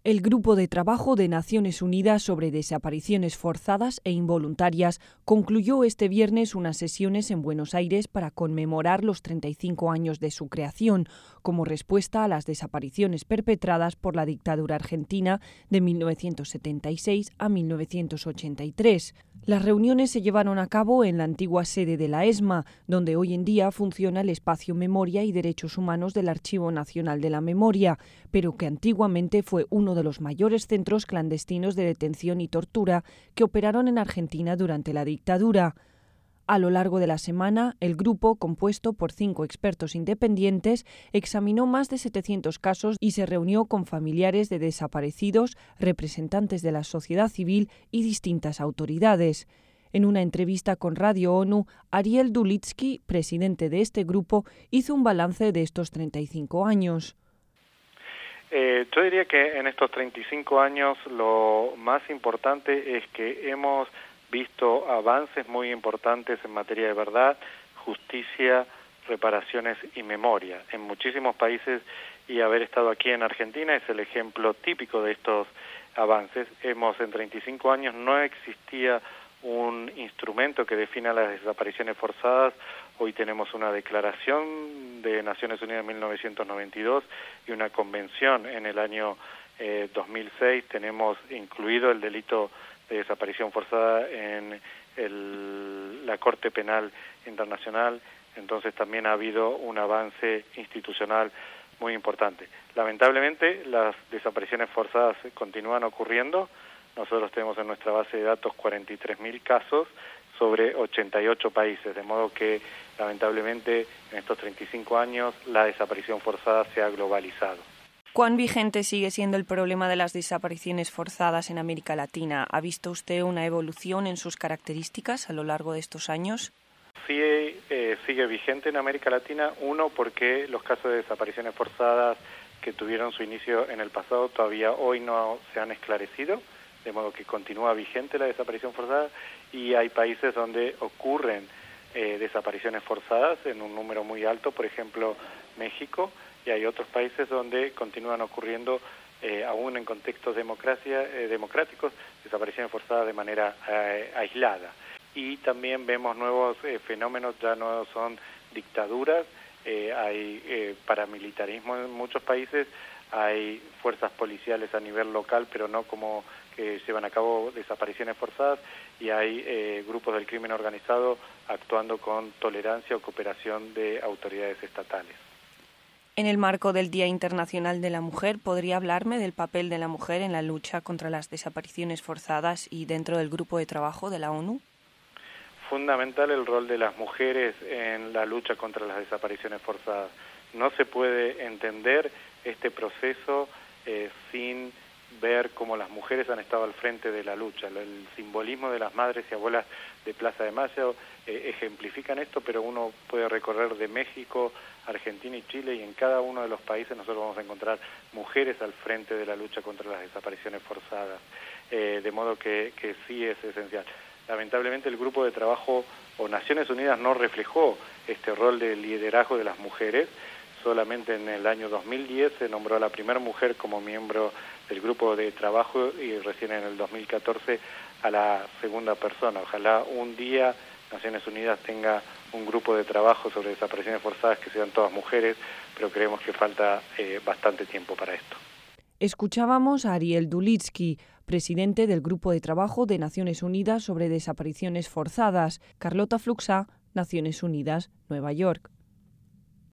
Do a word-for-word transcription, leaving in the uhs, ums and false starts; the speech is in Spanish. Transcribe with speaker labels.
Speaker 1: El Grupo de Trabajo de Naciones Unidas sobre Desapariciones Forzadas e Involuntarias concluyó este viernes unas sesiones en Buenos Aires para conmemorar los treinta y cinco años de su creación, como respuesta a las desapariciones perpetradas por la dictadura argentina de mil novecientos setenta y seis a mil novecientos ochenta y tres. Las reuniones se llevaron a cabo en la antigua sede de la ESMA, donde hoy en día funciona el espacio Memoria y Derechos Humanos del Archivo Nacional de la Memoria, pero que antiguamente fue uno de los mayores centros clandestinos de detención y tortura que operaron en Argentina durante la dictadura. A lo largo de la semana, el grupo, compuesto por cinco expertos independientes, examinó más de setecientos casos y se reunió con familiares de desaparecidos, representantes de la sociedad civil y distintas autoridades. En una entrevista con Radio ONU, Ariel Dulitsky, presidente de este grupo, hizo un balance de estos treinta y cinco años.
Speaker 2: Eh, yo diría que en estos treinta y cinco años lo más importante es que hemos visto avances muy importantes en materia de verdad, justicia, reparaciones y memoria en muchísimos países, y haber estado aquí en Argentina es el ejemplo típico de estos avances. Hemos en treinta y cinco años no existía un instrumento que defina las desapariciones forzadas. Hoy tenemos una declaración de Naciones Unidas en mil novecientos noventa y dos y una convención en el año eh, dos mil seis. Tenemos incluido el delito de desaparición forzada en el, la Corte Penal Internacional. Entonces también ha habido un avance institucional muy importante. Lamentablemente las desapariciones forzadas continúan ocurriendo. Nosotros tenemos en nuestra base de datos cuarenta y tres mil casos sobre ochenta y ocho países, de modo que lamentablemente en estos treinta y cinco años la desaparición forzada se ha globalizado.
Speaker 1: ¿Cuán vigente sigue siendo el problema de las desapariciones forzadas en América Latina? ¿Ha visto usted una evolución en sus características a lo largo de estos años?
Speaker 2: Sí, eh, sigue vigente en América Latina, uno, porque los casos de desapariciones forzadas que tuvieron su inicio en el pasado todavía hoy no se han esclarecido, de modo que continúa vigente la desaparición forzada, y hay países donde ocurren eh, desapariciones forzadas en un número muy alto, por ejemplo México, y hay otros países donde continúan ocurriendo, eh, aún en contextos democracia, eh, democráticos, desapariciones forzadas de manera eh, aislada. Y también vemos nuevos eh, fenómenos, ya no son dictaduras, eh, hay eh, paramilitarismo en muchos países, hay fuerzas policiales a nivel local, pero no como que llevan a cabo desapariciones forzadas, y hay eh, grupos del crimen organizado actuando con tolerancia o cooperación de autoridades estatales.
Speaker 1: En el marco del Día Internacional de la Mujer, ¿podría hablarme del papel de la mujer en la lucha contra las desapariciones forzadas y dentro del grupo de trabajo de la ONU?
Speaker 2: Fundamental el rol de las mujeres en la lucha contra las desapariciones forzadas. No se puede entender este proceso eh, sin ver cómo las mujeres han estado al frente de la lucha. El simbolismo de las madres y abuelas de Plaza de Mayo eh, ejemplifican esto, pero uno puede recorrer de México, Argentina y Chile, y en cada uno de los países nosotros vamos a encontrar mujeres al frente de la lucha contra las desapariciones forzadas, eh, de modo que, que sí es esencial. Lamentablemente el grupo de trabajo o Naciones Unidas no reflejó este rol de liderazgo de las mujeres. Solamente en el año dos mil diez se nombró a la primera mujer como miembro del grupo de trabajo, y recién en el dos mil catorce a la segunda persona. Ojalá un día Naciones Unidas tenga un grupo de trabajo sobre desapariciones forzadas que sean todas mujeres, pero creemos que falta eh, bastante tiempo para esto.
Speaker 1: Escuchábamos a Ariel Dulitsky, presidente del Grupo de Trabajo de Naciones Unidas sobre Desapariciones Forzadas. Carlota Fluxá, Naciones Unidas, Nueva York.